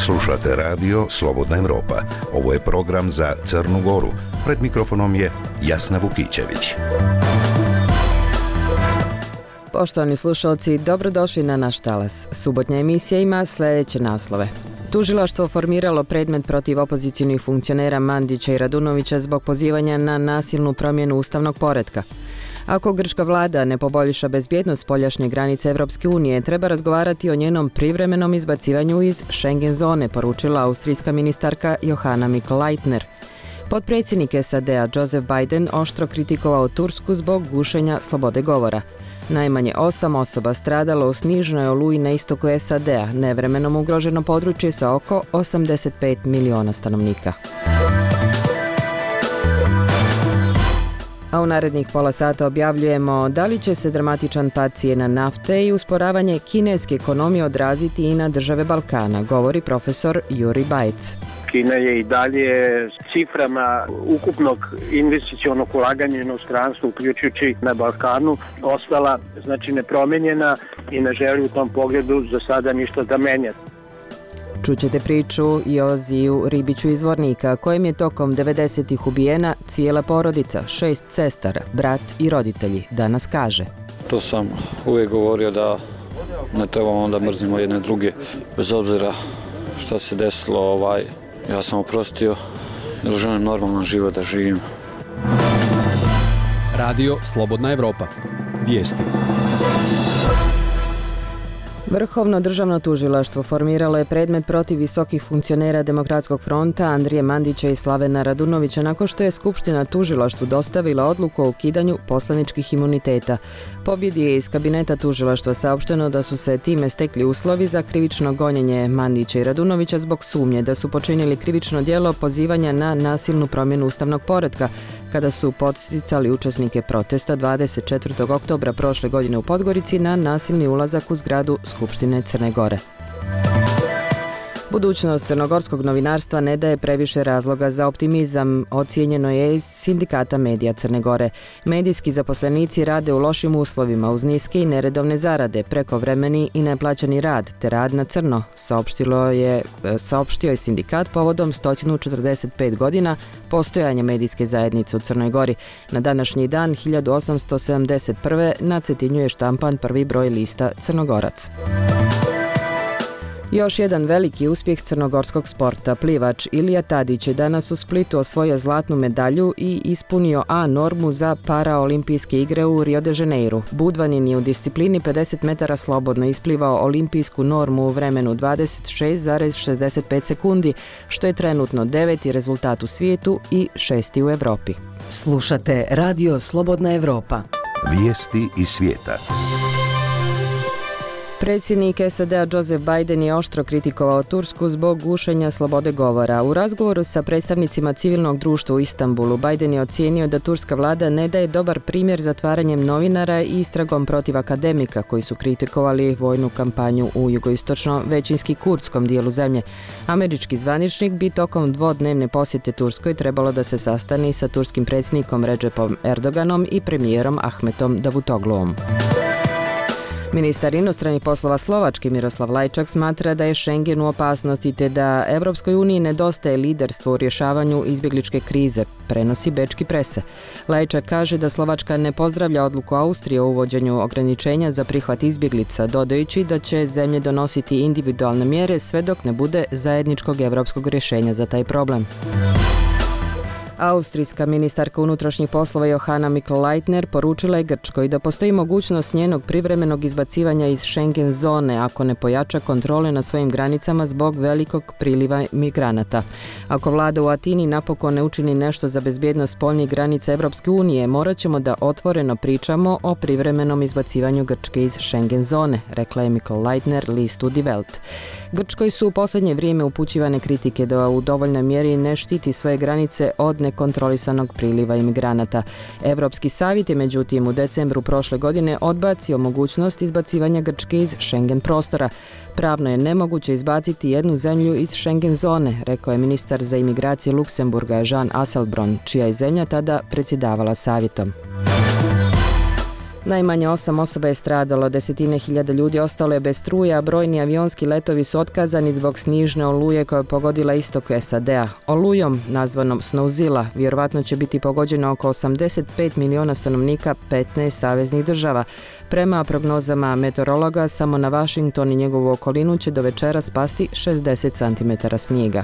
Slušate radio Slobodna Evropa. Ovo je program za Crnu Goru. Pred mikrofonom je Jasna Vukićević. Poštovani slušalci, dobrodošli na naš talas. Subotnja emisija ima sljedeće naslove. Tužilaštvo formiralo predmet protiv opozicionih funkcionera Mandića i Radunovića zbog pozivanja na nasilnu promjenu ustavnog poretka. Ako grčka vlada ne poboljša bezbjednost spoljašnje granice Evropske unije, treba razgovarati o njenom privremenom izbacivanju iz Schengen zone, poručila austrijska ministarka Johanna Mikl-Leitner. Potpredsjednik SAD-a Joseph Biden oštro kritikovao Tursku zbog gušenja slobode govora. Najmanje 8 osoba stradalo u snižnoj oluji na istoku SAD-a, nevremenom ugroženo područje sa oko 85 miliona stanovnika. A u narednih pola sata objavljujemo da li će se dramatičan pad cijena nafte i usporavanje kineske ekonomije odraziti i na države Balkana, govori profesor Juri Bajec. Kina je i dalje ciframa ukupnog investicionog ulaganja u inostranstvu, uključujući na Balkanu, ostala nepromenjena i ne želi u tom pogledu za sada ništa da menja. Čućete priču i o Ziju Ribiću iz Zvornika, kojem je tokom 90-ih ubijena cijela porodica, 6 sestara, brat i roditelji, danas kaže. To sam uvijek govorio da ne trebamo da mrzimo jedne druge, bez obzira šta se desilo, ja sam oprostio jer želim normalan život da živim. Radio Slobodna Evropa. Vijesti. Vrhovno državno tužilaštvo formiralo je predmet protiv visokih funkcionera Demokratskog fronta Andrije Mandića i Slavena Radunovića nakon što je Skupština tužilaštvu dostavila odluku o ukidanju poslaničkih imuniteta. Pobjedi je iz kabineta tužilaštva saopšteno da su se time stekli uslovi za krivično gonjenje Mandića i Radunovića zbog sumnje da su počinili krivično djelo pozivanja na nasilnu promjenu ustavnog poretka kada su podsticali učesnike protesta 24. oktobra prošle godine u Podgorici na nasilni ulazak u zgradu Skupštine Crne Gore. Budućnost crnogorskog novinarstva ne daje previše razloga za optimizam, ocijenjeno je iz Sindikata medija Crne Gore. Medijski zaposlenici rade u lošim uslovima uz niske i neredovne zarade, prekovremeni i neplaćeni rad, te rad na crno, saopštio je sindikat povodom 145 godina postojanja medijske zajednice u Crnoj Gori. Na današnji dan 1871. na Cetinju je štampan prvi broj lista Crnogorac. Još jedan veliki uspjeh crnogorskog sporta. Plivač Ilija Tadić je danas u Splitu osvojio zlatnu medalju i ispunio A normu za paraolimpijske igre u Rio de Janeiru. Budvanin je u disciplini 50 metara slobodno isplivao olimpijsku normu u vremenu 26,65 sekundi, što je trenutno 9. rezultat u svijetu i 6. u Evropi. Slušate Radio Slobodna Evropa. Vijesti iz svijeta. Predsjednik SAD-a Joseph Biden je oštro kritikovao Tursku zbog gušenja slobode govora. U razgovoru sa predstavnicima civilnog društva u Istanbulu, Biden je ocijenio da turska vlada ne daje dobar primjer zatvaranjem novinara i istragom protiv akademika koji su kritikovali vojnu kampanju u jugoistočno većinski kurdskom dijelu zemlje. Američki zvaničnik bi tokom dvodnevne posjete Turskoj trebalo da se sastani sa turskim predsjednikom Recepom Erdoganom i premijerom Ahmetom Davutogluom. Ministar inostranih poslova Slovačke Miroslav Lajčak smatra da je Schengen u opasnosti te da Evropskoj uniji nedostaje liderstvo u rješavanju izbjegličke krize, prenosi bečki prese. Lajčak kaže da Slovačka ne pozdravlja odluku Austrije o uvođenju ograničenja za prihvat izbjeglica, dodajući da će zemlje donositi individualne mjere sve dok ne bude zajedničkog evropskog rješenja za taj problem. Austrijska ministarka unutrašnjih poslova Johanna Mikl-Leitner poručila je Grčkoj da postoji mogućnost njenog privremenog izbacivanja iz Schengen zone ako ne pojača kontrole na svojim granicama zbog velikog priliva migranata. Ako vlada u Atini napokon ne učini nešto za bezbjednost spoljnih granica Evropske unije, morat ćemo da otvoreno pričamo o privremenom izbacivanju Grčke iz Schengen zone, rekla je Mikl-Leitner listu Die Welt. Grčkoj su u posljednje vrijeme upućivane kritike da u dovoljnoj mjeri ne štiti svoje granice od nekontrolisanog priliva imigranata. Evropski savjet je međutim u decembru prošle godine odbacio mogućnost izbacivanja Grčke iz Schengen prostora. Pravno je nemoguće izbaciti jednu zemlju iz Schengen zone, rekao je ministar za imigracije Luksemburga Jean Asselborn, čija je zemlja tada predsjedavala savjetom. Najmanje 8 osoba je stradalo, desetine hiljada ljudi ostalo je bez struje, a brojni avionski letovi su otkazani zbog snižne oluje koja je pogodila istok SAD-a. Olujom, nazvanom Snowzilla, vjerovatno će biti pogođeno oko 85 miliona stanovnika 15 saveznih država. Prema prognozama meteorologa, samo na Washington i njegovu okolinu će do večera spasti 60 cm snijega.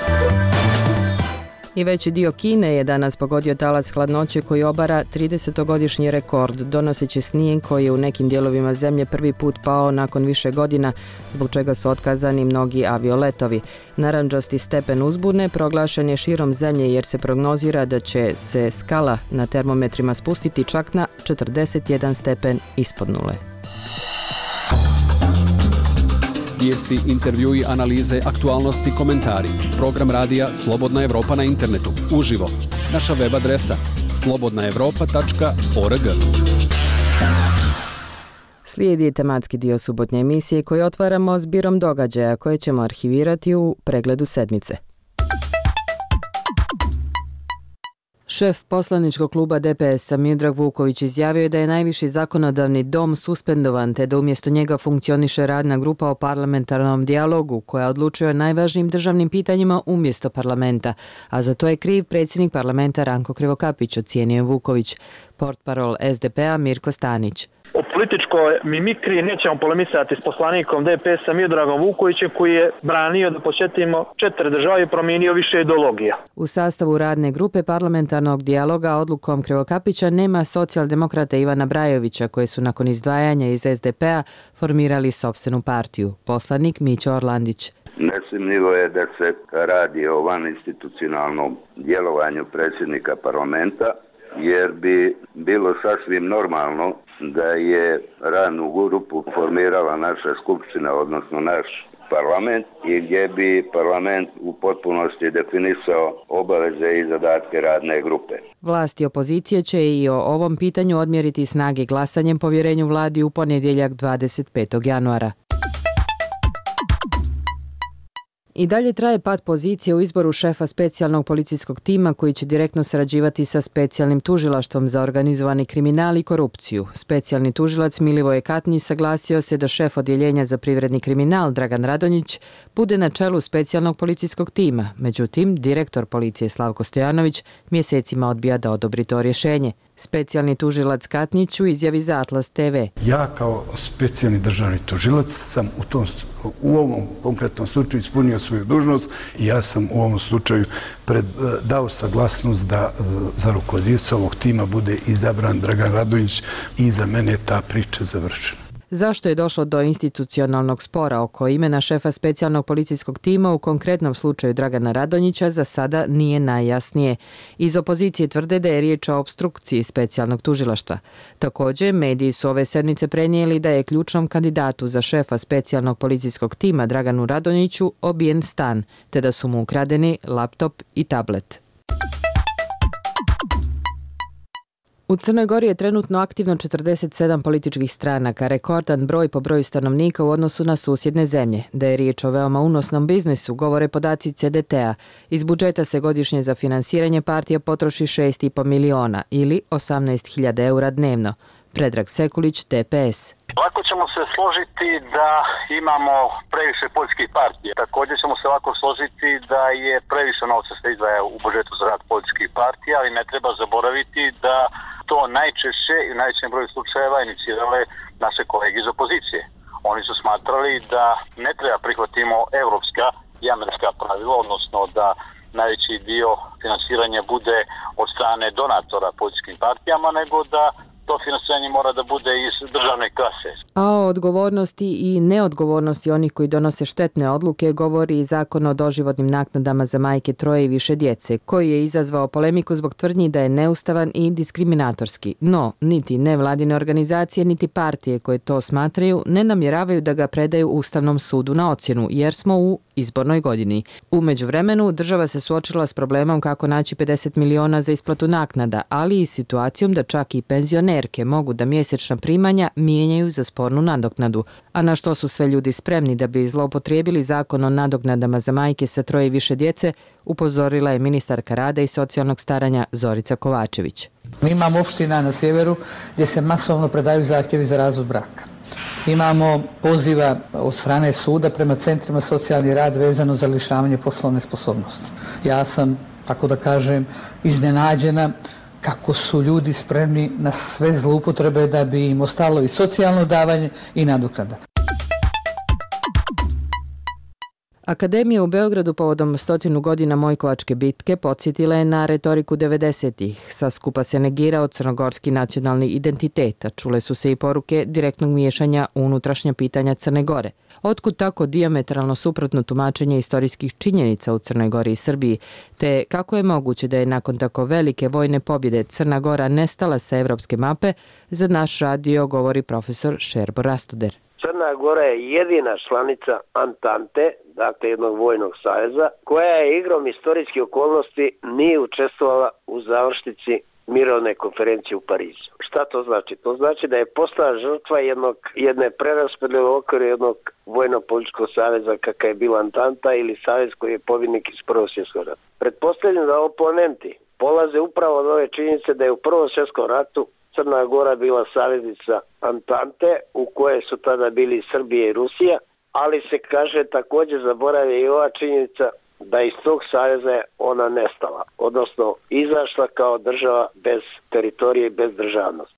I veći dio Kine je danas pogodio talas hladnoće koji obara 30-godišnji rekord, donoseći snijeg koji je u nekim dijelovima zemlje prvi put pao nakon više godina, zbog čega su otkazani mnogi avioletovi. Narandžasti stepen uzbune proglašen je širom zemlje jer se prognozira da će se skala na termometrima spustiti čak na 41 stepen ispod nule. Vijesti, intervjui, analize, aktualnosti, komentari. Program radija Slobodna Evropa na internetu. Uživo. Naša web adresa slobodnaevropa.org. Slijedi tematski dio subotnje emisije koji otvaramo zbirom događaja koje ćemo arhivirati u pregledu sedmice. Šef poslaničkog kluba DPS-a Miodrag Vuković izjavio je da je najviši zakonodavni dom suspendovan te da umjesto njega funkcioniše radna grupa o parlamentarnom dijalogu koja odlučuje o najvažnijim državnim pitanjima umjesto parlamenta, a za to je kriv predsjednik parlamenta Ranko Krivokapić, ocijenio je Vuković. Portparol SDP-a Mirko Stanić. O političkoj mimikri nećemo polemisati s poslanikom DPS-a Miodragom Vukovićem koji je branio, da podsjetimo, 4 države i promijenio više ideologija. U sastavu radne grupe parlamentarnog dijaloga odlukom Krivokapića nema socijaldemokrata Ivana Brajovića koji su nakon izdvajanja iz SDP-a formirali sopstvenu partiju. Poslanik Mićo Orlandić. Nesumnjivo je da se radi o vaninstitucionalnom djelovanju predsjednika parlamenta, jer bi bilo sasvim normalno da je radnu grupu formirala naša skupština, odnosno naš parlament, i gdje bi parlament u potpunosti definisao obaveze i zadatke radne grupe. Vlasti opozicije će i o ovom pitanju odmjeriti snage glasanjem povjerenju vladi u ponedjeljak 25. januara. I dalje traje pad pozicije u izboru šefa specijalnog policijskog tima koji će direktno sarađivati sa specijalnim tužilaštvom za organizovani kriminal i korupciju. Specijalni tužilac Milivoje Katnić saglasio se da šef odjeljenja za privredni kriminal Dragan Radonjić bude na čelu specijalnog policijskog tima. Međutim, direktor policije Slavko Stojanović mjesecima odbija da odobri to rješenje. Specijalni tužilac Katnić u izjavi za Atlas TV. Ja kao specijalni državni tužilac sam u ovom konkretnom slučaju ispunio svoju dužnost i ja sam u ovom slučaju dao saglasnost da za rukovodioca ovog tima bude izabran Dragan Radonjić i za mene je ta priča završena. Zašto je došlo do institucionalnog spora oko imena šefa specijalnog policijskog tima u konkretnom slučaju Dragana Radonjića za sada nije najjasnije. Iz opozicije tvrde da je riječ o opstrukciji specijalnog tužilaštva. Također, mediji su ove sedmice prenijeli da je ključnom kandidatu za šefa specijalnog policijskog tima Draganu Radonjiću obijen stan, te da su mu ukradeni laptop i tablet. U Crnoj Gori je trenutno aktivno 47 političkih stranaka, rekordan broj po broju stanovnika u odnosu na susjedne zemlje. Da je riječ o veoma unosnom biznisu, govore podaci CDT-a. Iz budžeta se godišnje za finansiranje partija potroši 6,5 miliona ili 18.000 eura dnevno. Predrag Sekulić, TPS. Lako ćemo se složiti da imamo previše političkih partija. Također ćemo se lako složiti da je previše novca se izdvaja u budžetu za rad političkih partija, ali ne treba zaboraviti da to najčešće i u najvećem broju slučajeva inicirale naše kolege iz opozicije. Oni su smatrali da ne treba prihvatimo evropska i američka pravila, odnosno da najveći dio finansiranja bude od strane donatora političkim partijama, nego da to finansiranje mora da bude iz državne kase. A o odgovornosti i neodgovornosti onih koji donose štetne odluke govori i Zakon o doživotnim naknadama za majke troje i više djece, koji je izazvao polemiku zbog tvrdnji da je neustavan i diskriminatorski. No, niti nevladine organizacije, niti partije koje to smatraju ne namjeravaju da ga predaju Ustavnom sudu na ocjenu, jer smo u izbornoj godini. U međuvremenu država se suočila s problemom kako naći 50 miliona za isplatu naknada, ali i situacijom da čak i penzioneri penzionerke mogu da mjesečna primanja mijenjaju za spornu nadoknadu, a na što su sve ljudi spremni da bi zloupotrijebili zakon o nadoknadama za majke sa 3 i više djece, upozorila je ministarka rada i socijalnog staranja Zorica Kovačević. Mi imamo opština na sjeveru gdje se masovno predaju zahtjevi za razvod braka. Imamo poziva od strane suda prema centrima socijalni rad vezano za lišavanje poslovne sposobnosti. Ja sam, tako da kažem, iznenađena kako su ljudi spremni na sve zloupotrebe da bi im ostalo i socijalno davanje i nadoknada. Akademija u Beogradu povodom 100 godina Mojkovačke bitke podsjetila je na retoriku 90-ih. Sa skupa se negirao crnogorski nacionalni identitet, a čule su se i poruke direktnog miješanja u unutrašnja pitanja Crne Gore. Otkud tako dijametralno suprotno tumačenje istorijskih činjenica u Crnoj Gori i Srbiji, te kako je moguće da je nakon tako velike vojne pobjede Crna Gora nestala sa evropske mape, za naš radio govori profesor Šerbo Rastuder. Crna Gora je jedina članica Antante, dakle jednog vojnog saveza, koja je igrom istorijskih okolnosti nije učestvovala u završnici mirovne konferencije u Parizu. Šta to znači? To znači da je postala žrtva jedne preraspodjele u okviru jednog vojno-političkog saveza kakav je bila Antanta ili savez koji je pobjednik iz Prvog svjetskog rata. Pretpostavljam da oponenti polaze upravo od ove činjenice da je u Prvom svjetskom ratu Crna Gora bila saveznica Antante u koje su tada bili Srbija i Rusija, ali se kaže također zaboravlja i ova činjenica da iz tog saveza je ona nestala, odnosno izašla kao država bez teritorije i bez državnosti.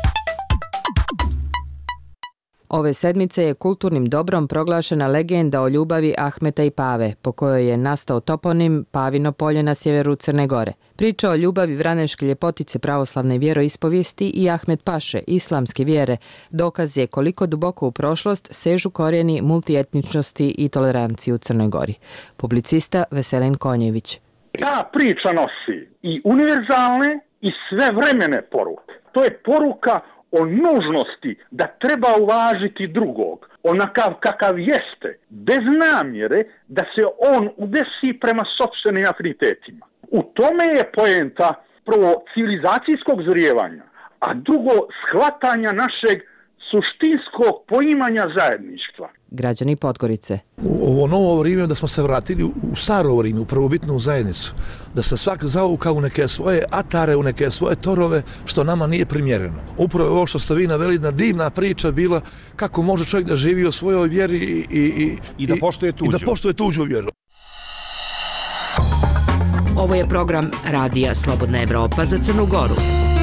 Ove sedmice je kulturnim dobrom proglašena legenda o ljubavi Ahmeta i Pave, po kojoj je nastao toponim Pavino polje na sjeveru Crne Gore. Priča o ljubavi vraneške ljepotice pravoslavne vjeroispovijesti i Ahmet Paše, islamske vjere, dokaz je koliko duboko u prošlost sežu korijeni multietničnosti i tolerancije u Crnoj Gori. Publicista Veselin Konjević. Ta priča nosi i univerzalne i svevremene poruke. To je poruka o nužnosti da treba uvažiti drugog, onakav kakav jeste, bez namjere da se on udesi prema sopstvenim afinitetima. U tome je poenta prvo civilizacijskog zrijevanja, a drugo shvatanja našeg suštinskog poimanja zajedništva. Građani Podgorice. U ovo novo vrijeme da smo se vratili u staro vrijeme, u prvobitnu zajednicu, da se svak zavuka u neke svoje atare, u neke svoje torove, što nama nije primjereno. Upravo ovo što ste vi naveli, jedna divna priča bila kako može čovjek da živi u svojoj vjeri i da poštuje tuđu vjeru. Ovo je program Radija Slobodna Evropa za Crnu Goru.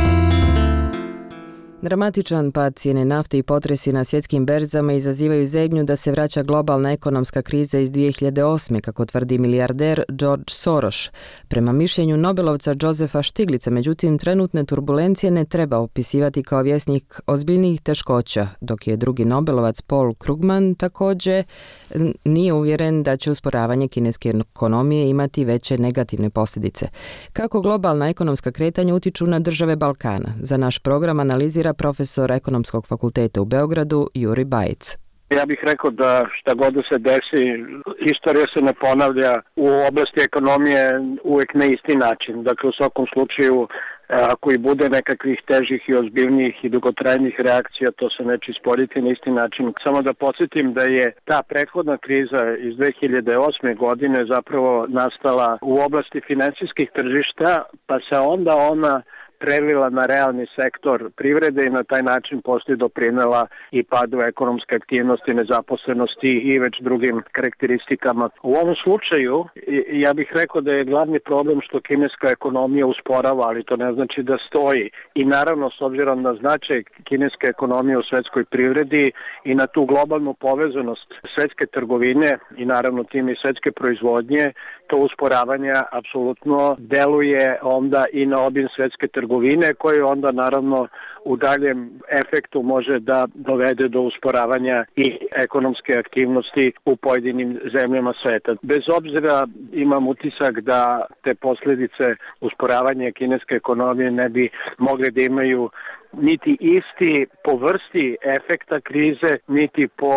Dramatičan pad cijene nafte i potresi na svjetskim berzama izazivaju zebnju da se vraća globalna ekonomska kriza iz 2008. kako tvrdi milijarder George Soros. Prema mišljenju Nobelovca Josefa Stiglica, međutim, trenutne turbulencije ne treba opisivati kao vjesnik ozbiljnijih teškoća, dok je drugi Nobelovac Paul Krugman također nije uvjeren da će usporavanje kineske ekonomije imati veće negativne posljedice. Kako globalna ekonomska kretanja utiču na države Balkana? Za naš program analizira profesor Ekonomskog fakulteta u Beogradu Juri Bajic. Ja bih rekao da šta god da se desi, istorija se ne ponavlja u oblasti ekonomije uvijek na isti način. Dakle, u svakom slučaju, ako i bude nekakvih težih i ozbiljnijih i dugotrajnih reakcija, to se neće isporiti na isti način. Samo da podsjetim da je ta prethodna kriza iz 2008. godine zapravo nastala u oblasti finansijskih tržišta, pa se onda ona prelila na realni sektor privrede i na taj način poslije doprinela i padu ekonomske aktivnosti, nezaposlenosti i već drugim karakteristikama. U ovom slučaju ja bih rekao da je glavni problem što kineska ekonomija usporava, ali to ne znači da stoji. I naravno, s obzirom na značaj kineske ekonomije u svetskoj privredi i na tu globalnu povezanost svetske trgovine i naravno tim i svetske proizvodnje, to usporavanje apsolutno deluje onda i na obim svetske trgovine, koje onda naravno u daljem efektu može da dovede do usporavanja i ekonomske aktivnosti u pojedinim zemljama sveta. Bez obzira imam utisak da te posljedice usporavanja kineske ekonomije ne bi mogli da imaju niti isti po vrsti efekta krize, niti po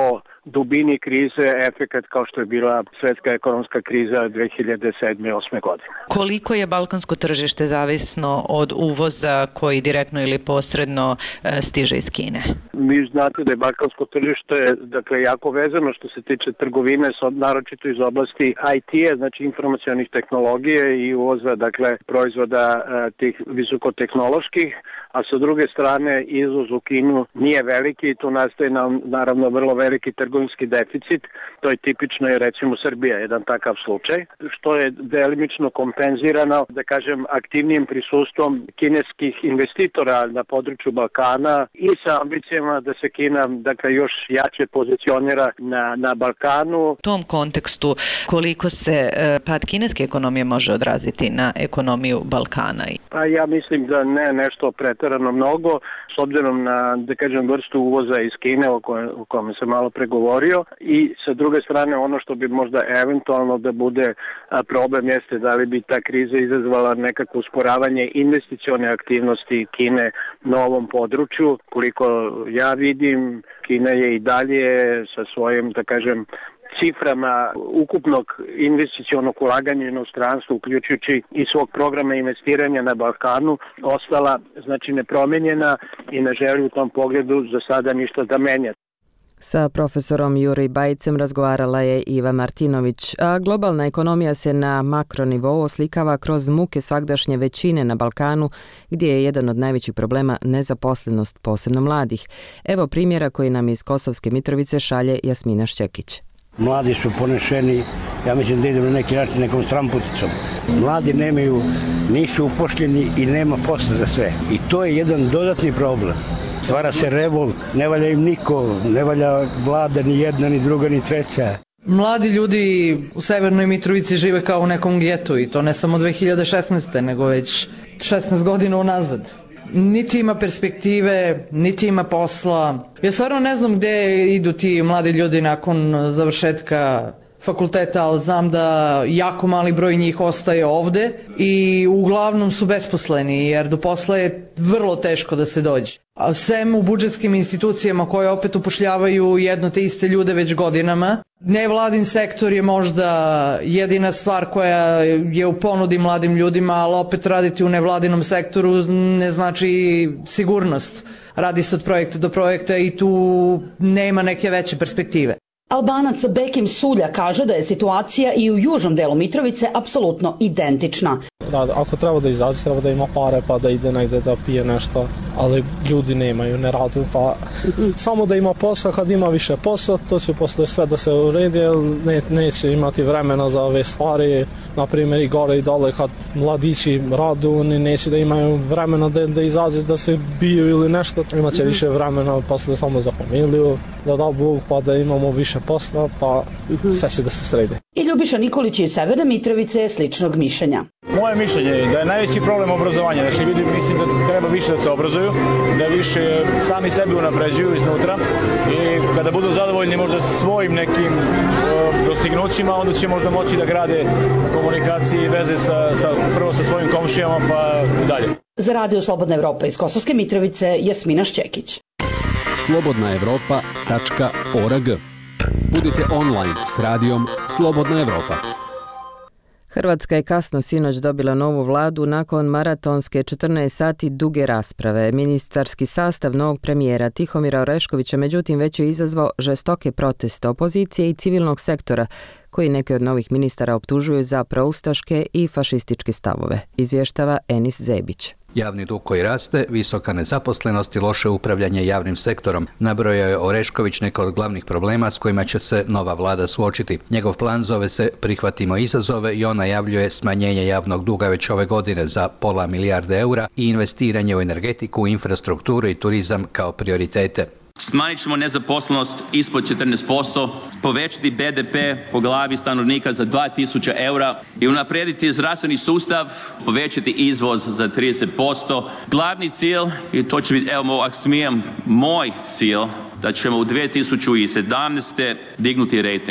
dubini krize efekat kao što je bila svetska ekonomska kriza 2007-2008. godine. Koliko je balkansko tržište zavisno od uvoza koji direktno ili posredno stiže iz Kine? Vi znate da je balkansko tržište jako vezano što se tiče trgovine, naročito iz oblasti IT-a, znači informacionih tehnologije i uvoza proizvoda tih visokotehnoloških, a sa druge strane izvoz u Kinu nije veliki i tu nastaje naravno vrlo veliki trgovinski deficit. To je tipično i recimo Srbija, jedan takav slučaj, što je delimično kompenzirano, aktivnijim prisustvom kineskih investitora na području Balkana i sa ambicijama da se Kina još jače pozicionira na Balkanu. U tom kontekstu koliko se pad kineske ekonomije može odraziti na ekonomiju Balkana? Pa ja mislim da ne nešto preterano mnogo, s obzirom na vrstu uvoza iz Kine o kome sam malo pregovorio, i sa druge strane ono što bi možda eventualno da bude problem jeste da li bi ta kriza izazvala nekako usporavanje investicione aktivnosti Kine na ovom području. Koliko ja vidim, Kina je i dalje sa svojim, ciframa ukupnog investicionog ulaganja u inostranstvu, uključujući i svog programa investiranja na Balkanu, ostala nepromenjena i ne želi u tom pogledu za sada ništa da menja. Sa profesorom Juri Bajcem razgovarala je Iva Martinović, a globalna ekonomija se na makronivou oslikava kroz muke svagdašnje većine na Balkanu, gdje je jedan od najvećih problema nezaposlenost, posebno mladih. Evo primjera koji nam iz Kosovske Mitrovice šalje Jasmina Šćekić. Mladi su ponešeni, ja mislim da idu na neki način nekom stramputicom. Mladi nisu upošljeni i nema posla za sve. I to je jedan dodatni problem. Stvara se revolt, ne valja im niko, ne valja vlada ni jedna, ni druga, ni treća. Mladi ljudi u Severnoj Mitrovici žive kao u nekom getu i to ne samo 2016. nego već 16 godina unazad. Niti ima perspektive, niti ima posla. Ja stvarno ne znam gdje idu ti mladi ljudi nakon završetka fakulteta, ali znam da jako mali broj njih ostaje ovde i uglavnom su besposleni jer do posla je vrlo teško da se dođe. A sem u budžetskim institucijama koje opet upošljavaju jedno te iste ljude već godinama. Nevladin sektor je možda jedina stvar koja je u ponudi mladim ljudima, ali opet raditi u nevladinom sektoru ne znači sigurnost. Radi se od projekta do projekta i tu nema neke veće perspektive. Albanac Bekim Sulja kaže da je situacija i u južnom delu Mitrovice apsolutno identična. Ako treba da izađe, treba da ima pare pa da ide negde da pije nešto, ali ljudi nemaju, ne rade, pa samo da ima posla, kad ima više posla, to će posle sve da se uredi, neće imati vremena za ove stvari, na primjer i gore i dole kad mladići radu, oni neće da imaju vremena da izađe, da se biju ili nešto, imaće više vremena posle samo za familiju, da Bog pa da imamo više posla, pa sve će da se sredi. I Ljubiša Nikolić iz Severne Mitrovice je sličnog mišljenja. Moje mišljenje je da je najveći problem obrazovanja. Znači ljudi mislim da treba više da se obrazuju, da više sami sebi unapređuju iznutra i kada budu zadovoljni možda svojim nekim dostignućima, onda će možda moći da grade komunikacije i veze prvo sa svojim komšijama pa dalje. Za Radio Slobodna Evropa iz Kosovske Mitrovice, Jasmina Šćekić. slobodnaevropa.org. Budite online s radijom Slobodna Evropa. Hrvatska je kasno sinoć dobila novu vladu nakon maratonske 14 sati duge rasprave. Ministarski sastav novog premijera Tihomira Oreškovića međutim već je izazvao žestoke proteste opozicije i civilnog sektora, koji neki od novih ministara optužuju za proustaške i fašističke stavove, izvještava Enis Zebić. Javni dug koji raste, visoka nezaposlenost i loše upravljanje javnim sektorom nabrojao je Orešković neke od glavnih problema s kojima će se nova vlada suočiti. Njegov plan zove se Prihvatimo izazove i on najavljuje smanjenje javnog duga već ove godine za £0,5 milijarde eura i investiranje u energetiku, infrastrukturu i turizam kao prioritete. Smanjit ćemo nezaposlenost ispod 14%, povećati BDP po glavi stanovnika za 2000 eura i unaprijediti zdravstveni sustav, povećati izvoz za 30%. Glavni cilj, i to će biti, evo ako smijem, moj cilj, da ćemo u 2017. dignuti rating.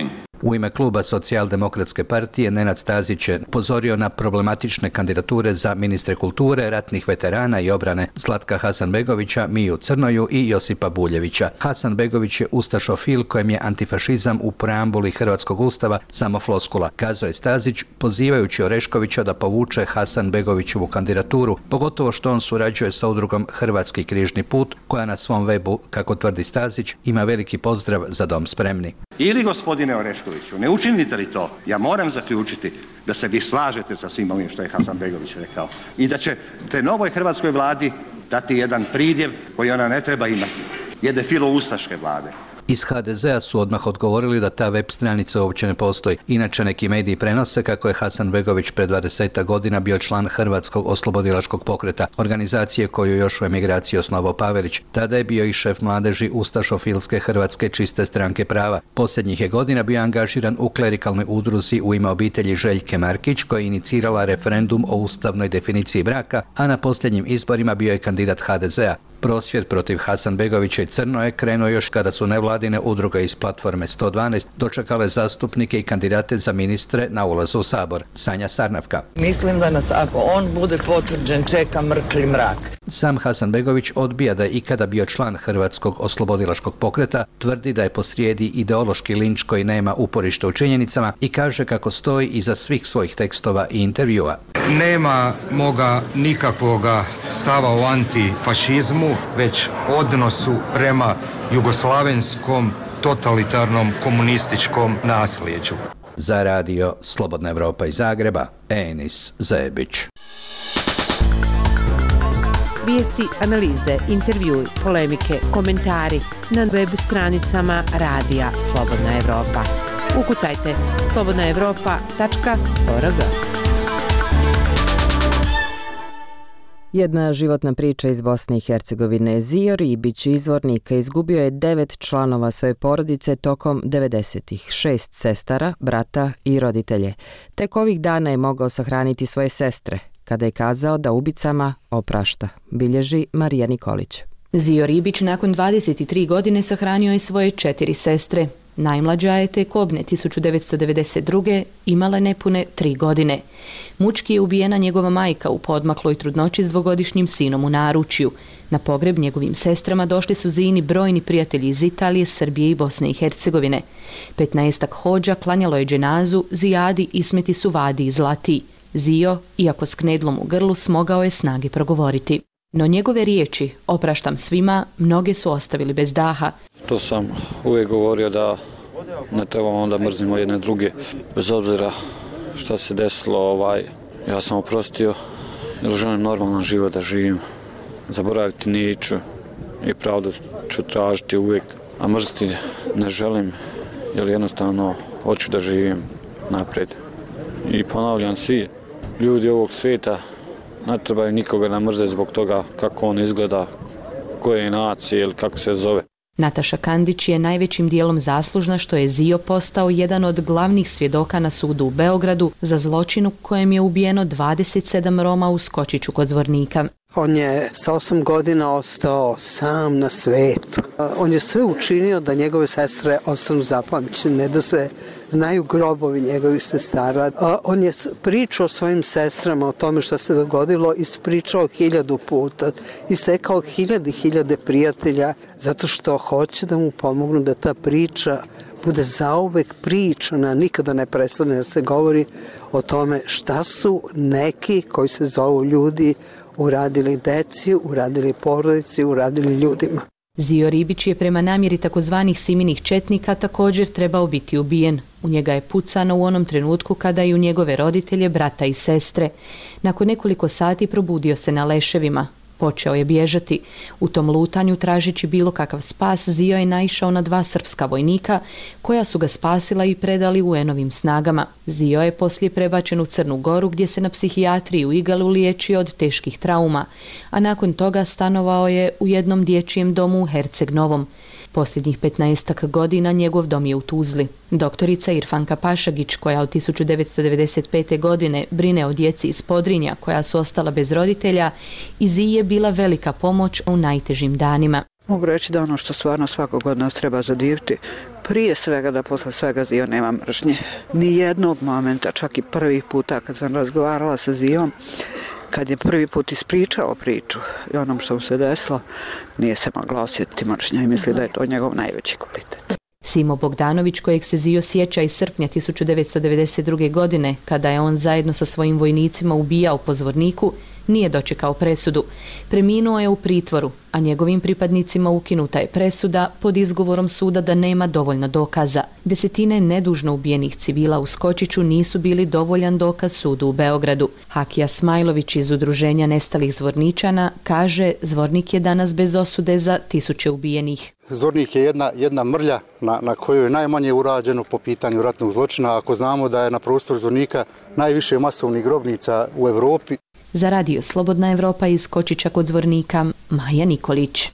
U ime kluba Socijaldemokratske partije Nenad Stazić je pozorio na problematične kandidature za ministre kulture, ratnih veterana i obrane Zlatka Hasanbegovića, Miju Crnoju i Josipa Buljevića. Hasanbegović je ustašofil kojem je antifašizam u preambuli Hrvatskog ustava samo floskula, kazao je Stazić, pozivajući Oreškovića da povuče Hasanbegovićevu kandidaturu, pogotovo što on surađuje sa udrugom Hrvatski križni put, koja na svom webu, kako tvrdi Stazić, ima veliki pozdrav za Dom spremni. Ili, gospodine Oreškoviću, ne učinite li to, ja moram zaključiti da se vi slažete sa svim ovim što je Hasanbegović rekao i da ćete novoj hrvatskoj vladi dati jedan pridjev koji ona ne treba imati, jedne filoustaške vlade. Iz HDZ-a su odmah odgovorili da ta web stranica uopće ne postoji. Inače, neki mediji prenose kako je Hasanbegović pred 20 godina bio član Hrvatskog oslobodilačkog pokreta, organizacije koju još u emigraciji osnovao Pavelić. Tada je bio i šef mladeži ustašofilske Hrvatske čiste stranke prava. Posljednjih je godina bio angažiran u klerikalnoj udruzi U ime obitelji Željke Markić, koja je inicirala referendum o ustavnoj definiciji braka, a na posljednjim izborima bio je kandidat HDZ-a. Prosvjed protiv Hasanbegovića i Crnoje krenuo još kada su nevladine udruge iz platforme 112 dočekale zastupnike i kandidate za ministre na ulazu u Sabor. Sanja Sarnavka. Mislim da nas, ako on bude potvrđen, čeka mrkli mrak. Sam Hasanbegović odbija da je ikada bio član Hrvatskog oslobodilačkog pokreta, tvrdi da je posrijedi ideološki linč koji nema uporište u činjenicama i kaže kako stoji iza svih svojih tekstova i intervjua. Nema moga nikakvoga stava o antifašizmu, već odnosu prema jugoslavenskom totalitarnom komunističkom nasljeđu. Za radio Slobodna Evropa iz Zagreba, Enis Zebić. Vijesti, analize, intervjui, polemike, komentari na web stranicama radija Slobodna Evropa. Ukucajte slobodnaevropa.org. Jedna životna priča iz Bosne i Hercegovine. Zio Ribić, izvornik, izgubio je 9 članova svoje porodice tokom 90-ih, 6 sestara, brata i roditelje. Tek ovih dana je mogao sahraniti svoje sestre, kada je kazao da ubicama oprašta, bilježi Marija Nikolić. Zio Ribić nakon 23 godine sahranio je svoje 4 sestre. Najmlađa je te kobne 1992. imala nepune 3 godine. Mučki je ubijena njegova majka u poodmakloj trudnoći s 2-godišnjim sinom u naručju. Na pogreb njegovim sestrama došli su Zini brojni prijatelji iz Italije, Srbije i Bosne i Hercegovine. 15-ak hođa klanjalo je dženazu Zijadi Ismeti Suvadi iz Zlatiji. Zio, iako s knedlom u grlu, smogao je snage progovoriti. No njegove riječi, opraštam svima, mnoge su ostavili bez daha. To sam uvijek govorio da ne trebamo da mrzimo jedne druge. Bez obzira što se desilo, ja sam oprostio jer želim normalan život da živim. Zaboraviti neću i pravdu ću tražiti uvijek, a mrziti ne želim jer jednostavno hoću da živim naprijed. I ponavljam, svi ljudi ovog svijeta ne trebaju nikoga da mrze zbog toga kako on izgleda, koje je nacije ili kako se zove. Nataša Kandić je najvećim dijelom zaslužna što je Zio postao jedan od glavnih svjedoka na sudu u Beogradu za zločin u kojem je ubijeno 27 Roma u Skočiću kod Zvornika. On je sa 8 godina ostao sam na svetu. On je sve učinio da njegove sestre ostanu zapamćene, da se znaju grobovi njegovih sestara. On je pričao svojim sestrama o tome što se dogodilo, ispričao 1000 puta, istekao 1000 prijatelja, zato što hoće da mu pomognu da ta priča bude zauvek pričana, nikada ne prestane da se govori o tome šta su neki koji se zovu ljudi uradili deci, uradili porodici, uradili ljudima. Zio Ribić je prema namjeri takozvanih Siminih četnika također trebao biti ubijen. U njega je pucano u onom trenutku kada i u njegove roditelje, brata i sestre. Nakon nekoliko sati probudio se na leševima. Počeo je bježati. U tom lutanju, tražeći bilo kakav spas, Zio je naišao na 2 srpska vojnika koja su ga spasila i predali UN-ovim snagama. Zio je poslije prebačen u Crnu Goru gdje se na psihijatriji u Igalu liječio od teških trauma, a nakon toga stanovao je u jednom dječjem domu u Herceg Novom. Posljednjih 15 godina njegov dom je u Tuzli. Doktorica Irfanka Pašagić, koja od 1995. godine brine o djeci iz Podrinja koja su ostala bez roditelja, i Ziji je bila velika pomoć u najtežim danima. Mogu reći da ono što stvarno svakog od nas treba zadiviti, Prije svega da posle svega Zio nema mržnje. Nijednog momenta, čak i prvi puta kad sam razgovarala sa Zijom, kad je prvi put ispričao priču i onom što mu se desilo, nije se mogla osjetiti mržnja i misli da je to njegov najveći kvalitet. Simo Bogdanović, kojeg se Zio sjeća iz srpnja 1992. godine, kada je on zajedno sa svojim vojnicima ubijao po Zvorniku, nije dočekao presudu. Preminuo je u pritvoru, a njegovim pripadnicima ukinuta je presuda pod izgovorom suda da nema dovoljno dokaza. Desetine nedužno ubijenih civila u Skočiću nisu bili dovoljan dokaz sudu u Beogradu. Hakija Smajlović iz Udruženja nestalih Zvorničana kaže Zvornik je danas bez osude za 1000 ubijenih. Zvornik je jedna mrlja na kojoj je najmanje urađeno po pitanju ratnog zločina, ako znamo da je na prostoru Zvornika najviše masovnih grobnica u Evropi. Za radio Slobodna Evropa iz Skočića kod Zvornika, Maja Nikolić.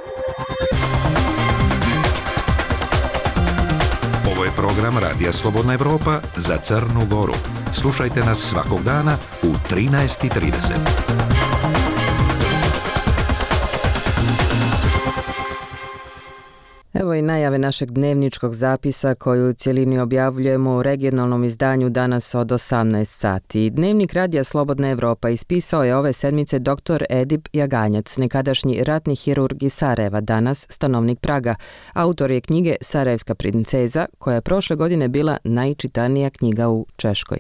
Ovo je program Radija Slobodna Evropa za Crnu Goru. Slušajte nas svakog dana u 13:30. Evo i najave našeg dnevničkog zapisa koju u cjelini objavljujemo u regionalnom izdanju danas od 18 sati. Dnevnik Radija Slobodna Evropa ispisao je ove sedmice dr. Edip Jaganjac, nekadašnji ratni hirurg iz Sarajeva, danas stanovnik Praga. Autor je knjige Sarajevska princeza, koja je prošle godine bila najčitanija knjiga u Češkoj.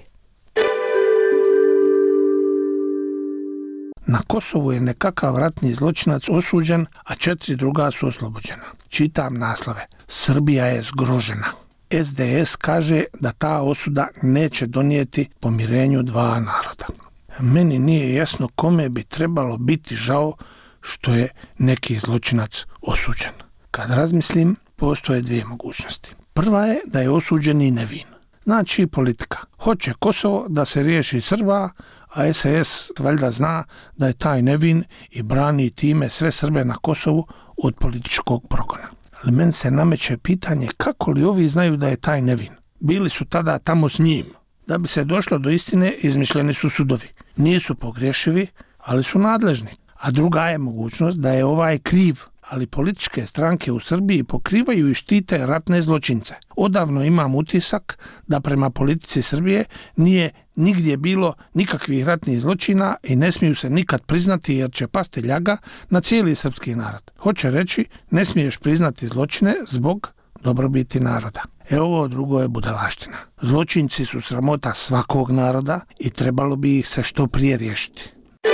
Na Kosovu je nekakav ratni zločinac osuđen, a 4 druga su oslobođena. Čitam naslove. Srbija je zgrožena. SDS kaže da ta osuda neće donijeti pomirenju dva naroda. Meni nije jasno kome bi trebalo biti žao što je neki zločinac osuđen. Kad razmislim, postoje dvije mogućnosti. Prva je da je osuđeni nevin. Znači politika. Hoće Kosovo da se riješi Srba, a SAS valjda zna da je taj nevin i brani time sve Srbe na Kosovu od političkog progona. Ali meni se nameće pitanje kako li ovi znaju da je taj nevin. Bili su tada tamo s njim. Da bi se došlo do istine, izmišljeni su sudovi. Nisu pogrešivi, ali su nadležni. A druga je mogućnost da je ovaj kriv, ali političke stranke u Srbiji pokrivaju i štite ratne zločince. Odavno imam utisak da prema politici Srbije nije nigdje bilo nikakvih ratnih zločina i ne smiju se nikad priznati jer će pasti ljaga na cijeli srpski narod. Hoće reći, ne smiješ priznati zločine zbog dobrobiti naroda. Ovo drugo je budalaština. Zločinci su sramota svakog naroda i trebalo bi ih se što prije riješiti.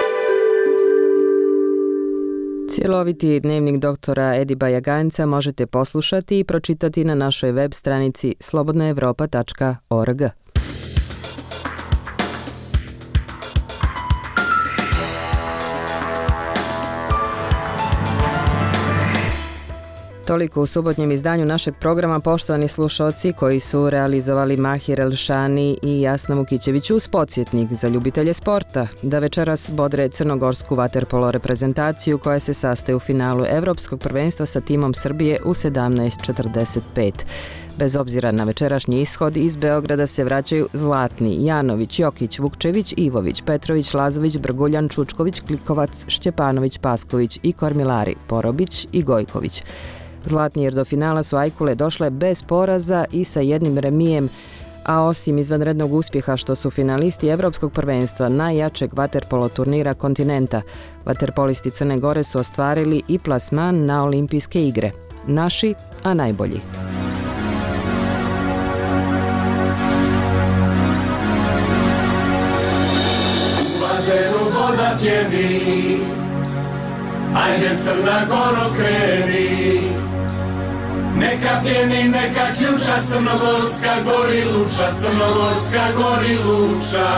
Cjeloviti dnevnik doktora Ediba Jaganjca možete poslušati i pročitati na našoj web stranici slobodnaevropa.org. Toliko u subotnjem izdanju našeg programa, poštovani slušalci, koji su realizovali Mahir Elšani i Jasna Mukićević, uz podsjetnik za ljubitelje sporta da večeras bodre crnogorsku vaterpolo reprezentaciju koja se sastaje u finalu Evropskog prvenstva sa timom Srbije u 17:45. Bez obzira na večerašnji ishod, iz Beograda se vraćaju zlatni Janović, Jokić, Vukčević, Ivović, Petrović, Lazović, Brguljan, Čučković, Klikovac, Šćepanović, Pasković i Kormilari, Porobić i Gojković. Zlatni, jer do finala su Ajkule došle bez poraza i sa jednim remijem, a osim izvanrednog uspjeha što su finalisti Evropskog prvenstva, najjačeg vaterpolo turnira kontinenta, vaterpolisti Crne Gore su ostvarili i plasman na olimpijske igre. Naši, a najbolji. U bazenu voda pjeni, ajde Crna Goro kreni. Neka pjeni, neka ključa, Crnogorska gori luča, Crnogorska gori luča.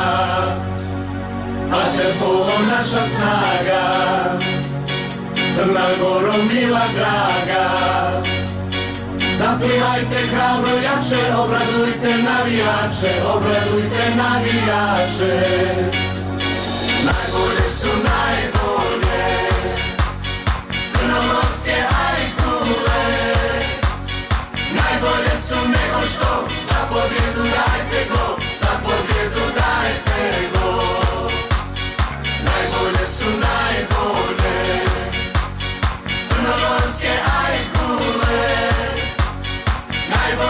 Vaterpolo naša snaga, Crna Goro mila draga. Zaplivajte hrabro jače, obradujte navijače, obradujte navijače. Najbolje su najbolje, crnogorske Ajkule. Najbolje su nego što, za pobjedu dajte go, za pobjedu dajte go. Najbolje su najbolje, crnogorske Ajkule.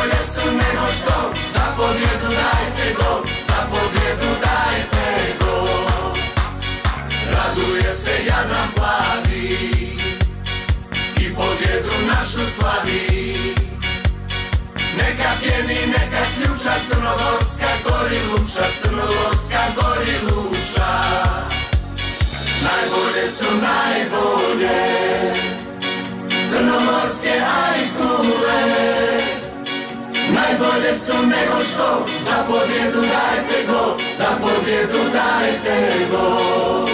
Crnogorska goriluša, crnogorska goriluša. Najbolje su najbolje, crnomorske ajkule. Najbolje su nego što, za pobjedu dajte go, za pobjedu dajte go.